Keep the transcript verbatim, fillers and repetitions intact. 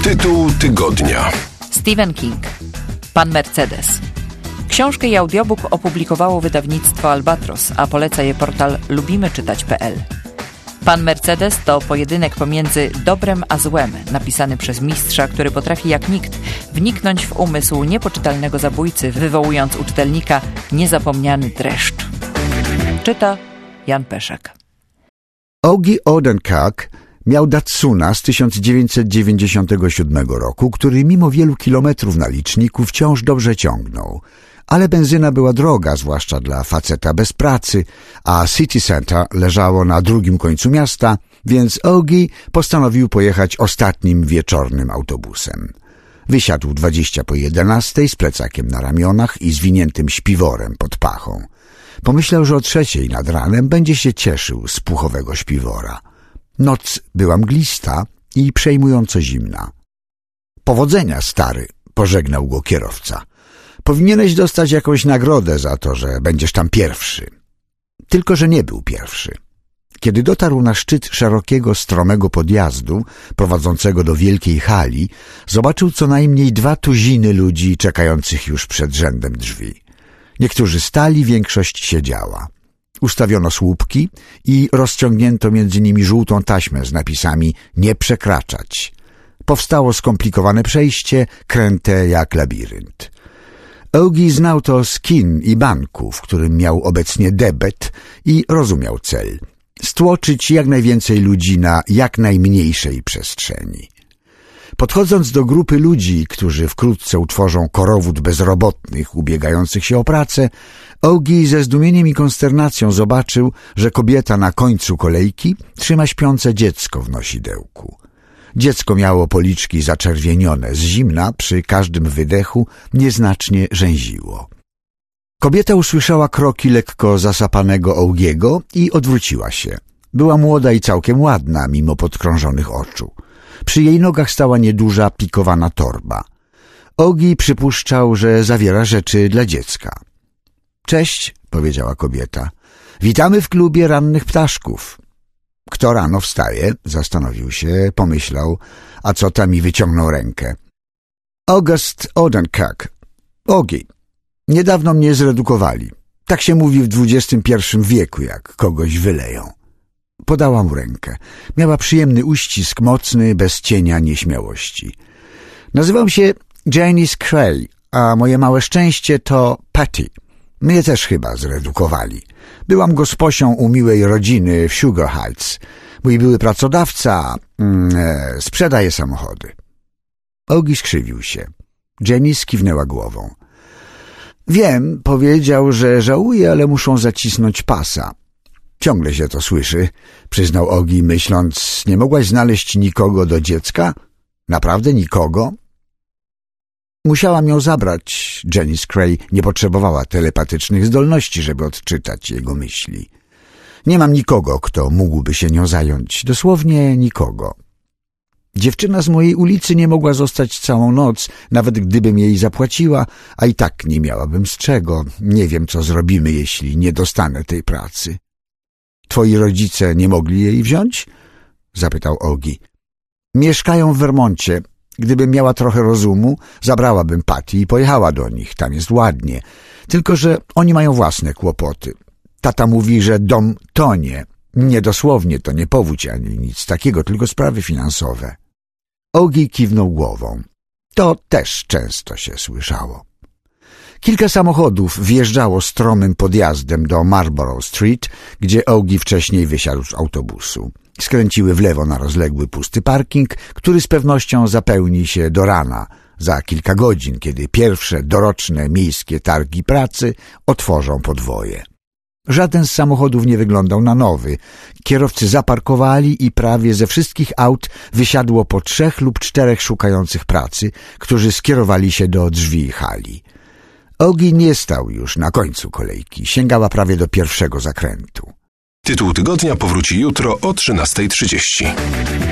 Tytuł tygodnia. Stephen King. Pan Mercedes. Książkę i audiobook opublikowało wydawnictwo Albatros, a poleca je portal lubimy czytać kropka p l. Pan Mercedes to pojedynek pomiędzy dobrem a złem, napisany przez mistrza, który potrafi jak nikt wniknąć w umysł niepoczytalnego zabójcy, wywołując u czytelnika niezapomniany dreszcz. Czyta Jan Peszek. Augie Odenkirk miał Datsuna z tysiąc dziewięćset dziewięćdziesiątego siódmego roku, który mimo wielu kilometrów na liczniku wciąż dobrze ciągnął. Ale benzyna była droga, zwłaszcza dla faceta bez pracy, a City Center leżało na drugim końcu miasta, więc Augie postanowił pojechać ostatnim wieczornym autobusem. Wysiadł dwadzieścia po jedenastej z plecakiem na ramionach i zwiniętym śpiworem pod pachą. Pomyślał, że o trzeciej nad ranem będzie się cieszył z puchowego śpiwora. Noc była mglista i przejmująco zimna. Powodzenia, stary, pożegnał go kierowca. Powinieneś dostać jakąś nagrodę za to, że będziesz tam pierwszy. Tylko że nie był pierwszy. Kiedy dotarł na szczyt szerokiego, stromego podjazdu prowadzącego do wielkiej hali, zobaczył co najmniej dwa tuziny ludzi czekających już przed rzędem drzwi. Niektórzy stali, większość siedziała. Ustawiono słupki i rozciągnięto między nimi żółtą taśmę z napisami „Nie przekraczać”. Powstało skomplikowane przejście, kręte jak labirynt. Augie znał to z kin i banku, w którym miał obecnie debet i rozumiał cel – stłoczyć jak najwięcej ludzi na jak najmniejszej przestrzeni. Podchodząc do grupy ludzi, którzy wkrótce utworzą korowód bezrobotnych ubiegających się o pracę, Augie ze zdumieniem i konsternacją zobaczył, że kobieta na końcu kolejki trzyma śpiące dziecko w nosidełku. Dziecko miało policzki zaczerwienione z zimna, przy każdym wydechu nieznacznie rzęziło. Kobieta usłyszała kroki lekko zasapanego Augiego i odwróciła się. Była młoda i całkiem ładna, mimo podkrążonych oczu. Przy jej nogach stała nieduża, pikowana torba. Augie przypuszczał, że zawiera rzeczy dla dziecka. „Cześć”, powiedziała kobieta. „Witamy w klubie rannych ptaszków”. Kto rano wstaje? Zastanowił się, pomyślał, a co tam i wyciągnął rękę. „August Odenkirk. Augie. Niedawno mnie zredukowali. Tak się mówi w dwudziestym pierwszym wieku, jak kogoś wyleją”. Podała mu rękę. Miała przyjemny uścisk, mocny, bez cienia nieśmiałości. „Nazywam się Janice Cray, a moje małe szczęście to Patty. Mnie też chyba zredukowali. Byłam gosposią u miłej rodziny w Sugar Heights. Mój były pracodawca mm, e, sprzedaje samochody”. Augie skrzywił się. Janice kiwnęła głową. „Wiem”, powiedział, że żałuje, ale muszą zacisnąć pasa. „Ciągle się to słyszy”, przyznał Augie, myśląc, „nie mogłaś znaleźć nikogo do dziecka? Naprawdę nikogo?” Musiałam ją zabrać. Janice Cray nie potrzebowała telepatycznych zdolności, żeby odczytać jego myśli. „Nie mam nikogo, kto mógłby się nią zająć. Dosłownie nikogo. Dziewczyna z mojej ulicy nie mogła zostać całą noc, nawet gdybym jej zapłaciła, a i tak nie miałabym z czego. Nie wiem, co zrobimy, jeśli nie dostanę tej pracy”. „Twoi rodzice nie mogli jej wziąć?” zapytał Augie. „Mieszkają w Vermoncie. Gdybym miała trochę rozumu, zabrałabym Patty i pojechała do nich, tam jest ładnie. Tylko że oni mają własne kłopoty. Tata mówi, że dom tonie. Nie dosłownie, to nie powódź ani nic takiego, tylko sprawy finansowe”. Augie kiwnął głową. To też często się słyszało. Kilka samochodów wjeżdżało stromym podjazdem do Marlborough Street, gdzie Augie wcześniej wysiadł z autobusu. Skręciły w lewo na rozległy pusty parking, który z pewnością zapełni się do rana, za kilka godzin, kiedy pierwsze doroczne miejskie targi pracy otworzą podwoje. Żaden z samochodów nie wyglądał na nowy. Kierowcy zaparkowali i prawie ze wszystkich aut wysiadło po trzech lub czterech szukających pracy, którzy skierowali się do drzwi hali. Augie nie stał już na końcu kolejki, sięgała prawie do pierwszego zakrętu. Tytuł tygodnia powróci jutro o trzynastej trzydzieści.